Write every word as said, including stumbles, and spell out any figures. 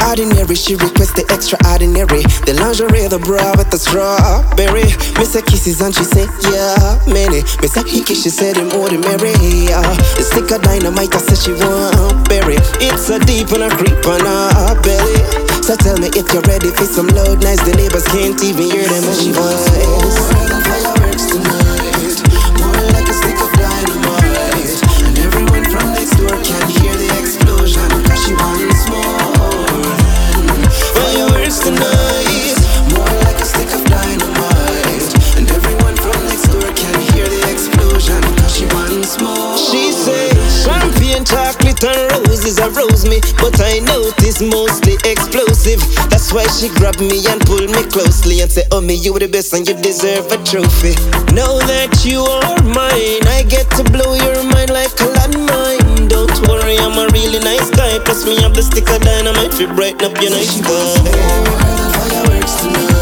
Ordinary, she requests the extraordinary. The lingerie, the bra with the strawberry. Me say kisses and she say, yeah, many. Me say hickey, she said him ordinary. Uh, the stick of dynamite, I said she want berry. It's a deep and a creep on her belly. So tell me if you're ready for some loud nights. The neighbors can't even hear them own voice. Fireworks tonight, more like a stick of dynamite. And everyone from next door can hear the explosion, cause she wants more. Fireworks tonight, more like a stick of dynamite. And everyone from next door can hear the explosion, cause she wants more. She say, champagne, chocolate and roses arouse me, but I notice mostly explosive. That's why she grabbed me and pulled me closely and say, oh me, you the best and you deserve a trophy. Now that you are mine, I get to blow your mind like a landmine. Don't worry, I'm a really nice guy. Plus me have the stick of dynamite to brighten up your night sky. Fireworks tonight.